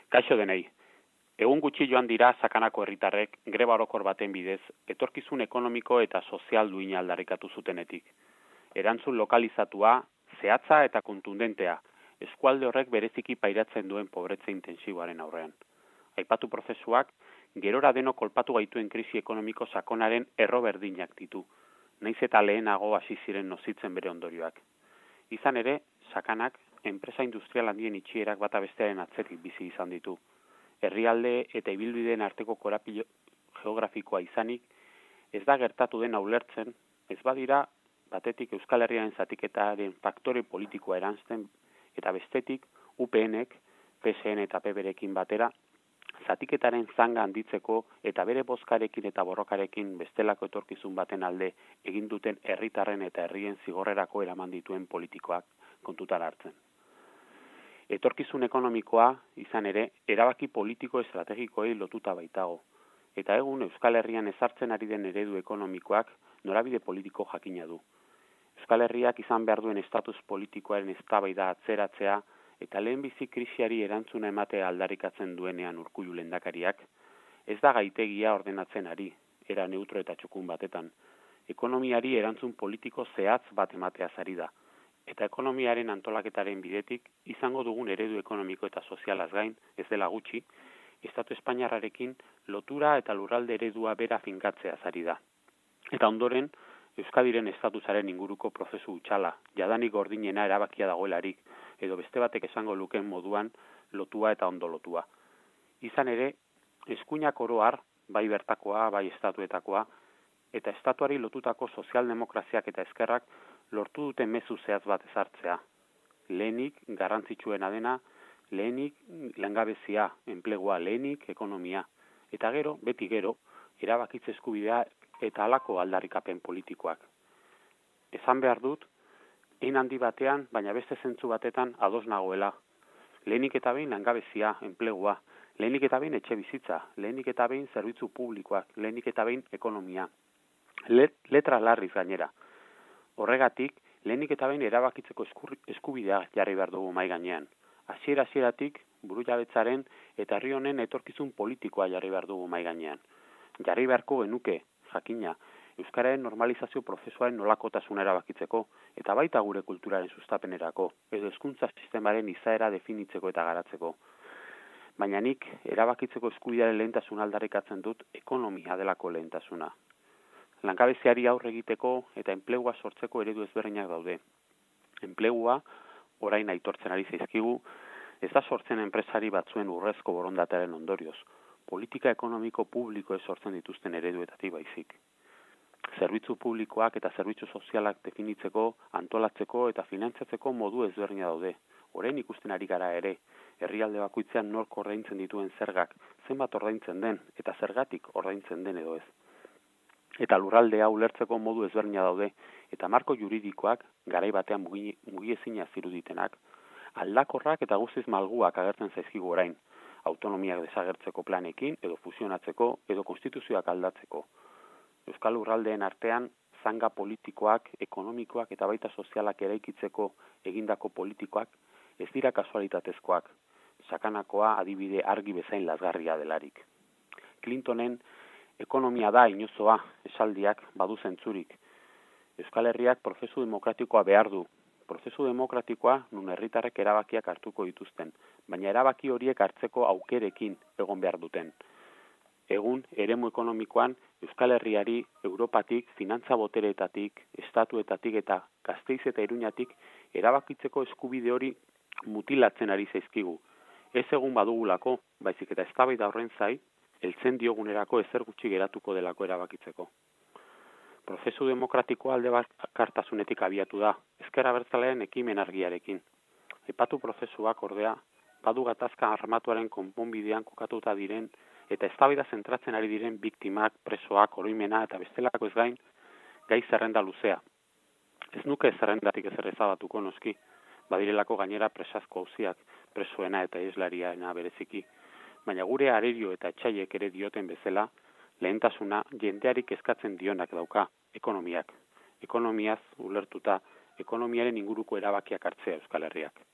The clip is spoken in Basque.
Kaixo denei, egun gutxi joan dira Sakanako herritarrek greba orokor baten bidez etorkizun ekonomiko eta sozial duina aldarrikatu zutenetik. Erantzun lokalizatua, zehatza eta kontundentea, eskualde horrek bereziki pairatzen duen pobretze intensiboaren aurrean. Aipatu prozesuak, gerora deno kolpatu gaituen krisi ekonomiko sakonaren erro berdinak ditu, naiz eta lehenago hasi ziren nozitzen bere ondorioak. Izan ere, Sakanak enpresa industrial handien itxierak bata bestearen atzetik bizi izan ditu. Herrialde eta ibilbideen arteko korapilo geografikoa izanik, ez da gertatu den ulertzen, ez badira batetik Euskal Herriaren zatiketaren faktore politikoa eranzten, eta bestetik UPNek, PSN eta PBrekin batera, zatiketaren zanga handitzeko eta bere bozkarekin eta borrokarekin bestelako etorkizun baten alde egin duten herritarren eta herrien zigorrerako eraman dituen politikoak kontutan hartzen. Etorkizun ekonomikoa, izan ere, erabaki politiko estrategikoei lotuta baitago, eta egun Euskal Herrian ezartzen ari den eredu ekonomikoak norabide politiko jakina du. Euskal Herriak izan behar duen estatus politikoaren eztabaida atzeratzea eta lehenbizi krisiari erantzuna ematea aldarrikatzen duenean Urkullu lehendakariak, ez da gaitegia ordenatzen ari, era neutro eta txukun batetan. Ekonomiari erantzun politiko zehatz bat ematea ari da, eta ekonomiaren antolaketaren bidetik izango dugun eredu ekonomiko eta sozialaz gain, ez dela gutxi, Estatu Espainiarrarekin lotura eta lurralde eredua bera finkatzea ari da. Eta ondoren, Euskadiren estatusaren inguruko prozesu utxala, jadanik gordinena erabakia dagoelarik, edo beste batek esango lukeen moduan lotua eta ondo lotua. Izan ere, eskuinak oro har, bai bertakoa, bai estatuetakoa, eta estatuari lotutako sozialdemokraziak eta eskerrak lortu duten mezu zehatz bat ezartzea. Lehenik, garrantzitsuena dena, lehenik langabezia, enplegua, lehenik ekonomia. Eta gero, beti gero, erabakitze eskubidea eta halako aldarrikapen politikoak. Esan behar dut, hein handi batean, baina beste zentzu batetan ados nagoela. Lehenik eta behin langabezia, enplegua, lehenik eta behin etxe bizitza, lehenik eta behin zerbitzu publikoak, lehenik eta behin ekonomia. Letra larriz gainera. Horregatik, lehenik eta behin erabakitzeko eskubidea jarri behar dugu mahai gainean. Hasieratik burujabetzaren eta herri honen etorkizun politikoa jarri behar dugu mahai gainean. Jarri beharko genuke, jakina, Euskararen normalizazio prozesuaren nolakotasuna erabakitzeko, eta baita gure kulturaren sustapenerako, edo hezkuntza sistemaren izaera definitzeko eta garatzeko. Baina nik erabakitzeko eskubidearen lehentasuna aldarrikatzen dut ekonomia delako lehentasuna. Langabeziari aurre egiteko eta enplegua sortzeko eredu ezberdinak daude. Enplegua, orain aitortzen ari zaizkigu, ez da sortzen enpresari batzuen urrezko borondatearen ondorioz, politika ekonomiko publikoek sortzen dituzten ereduetatik baizik. Zerbitzu publikoak eta zerbitzu sozialak definitzeko, antolatzeko eta finantzatzeko modu ezberdina daude. Orain ikusten ari gara ere, herrialde bakoitzean nork ordaintzen dituen zergak, zenbat ordaintzen den eta zergatik ordaintzen den edo ez. Eta lurraldea ulertzeko modu ezberdina daude, eta marko juridikoak, garai batean mugiezina ziruditenak, aldakorrak eta guztiz malguak agertzen zaizkigu orain, autonomiak desagertzeko planekin, edo fusionatzeko, edo konstituzioak aldatzeko. Euskal Lurraldeen artean, zanga politikoak, ekonomikoak eta baita sozialak eraikitzeko egindako politikoak ez dira kasualitatezkoak, Sakanakoa adibide argi bezain lazgarria delarik. Clintonen ekonomia da inozoa esaldiak badu zentzurik. Euskal Herriak prozesu demokratikoa behar du. Prozesu demokratikoa nun herritarrek erabakiak hartuko dituzten, baina erabaki horiek hartzeko aukerekin egon behar duten. Egun, eremu ekonomikoan, Euskal Herriari, Europatik, finantza botereetatik, estatuetatik eta Gasteiz eta Iruñatik erabakitzeko eskubide hori mutilatzen ari zaizkigu. Ez egun badugulako, baizik eta eztabaida horren zai, heltzen diogunerako ezer gutxi geratuko delako erabakitzeko. Prozesu demokratikoa alde bakartasunetik abiatu da, ezker abertzalearen ekimen argiarekin. Aipatu prozesuak ordea, badu gatazka armatuaren konponbidean kokatuta diren eta eztabaida zentratzen ari diren biktimak, presoak, oroimena eta bestelako ez gain, gai zerrenda luzea. Ez nuke zerrendatik ezer ezabatuko noski, badirelako gainera presazko auziak, presoena eta islariana bereziki. Baina gure arerio eta etxaiek ere dioten bezala, lehentasuna jendearik eskatzen dionak dauka, ekonomiak. Ekonomiaz ulertuta, ekonomiaren inguruko erabakiak hartzea Euskal Herriak.